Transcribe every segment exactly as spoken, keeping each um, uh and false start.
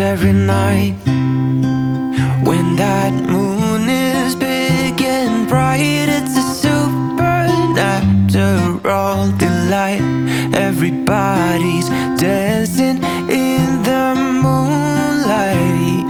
every night. When that moon is big and bright, it's a supernatural delight. Everybody's dancing in the moonlight.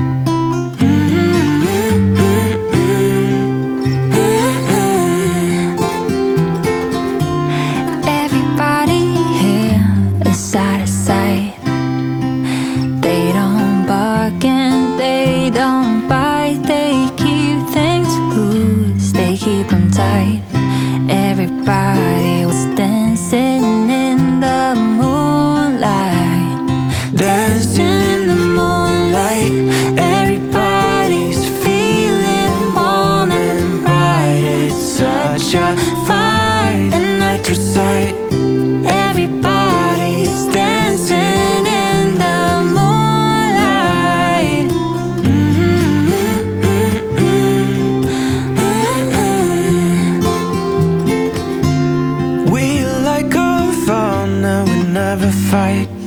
Everybody here is out of sight. They don't bark and they don't bite. They keep things loose, they keep them tight. Everybody was dancing in the moonlight. Dancing in the moonlight. Everybody's feeling warm and bright. It's such a fine and natural sight. Everybody's dancing in the moonlight. We like our fun and we never fight.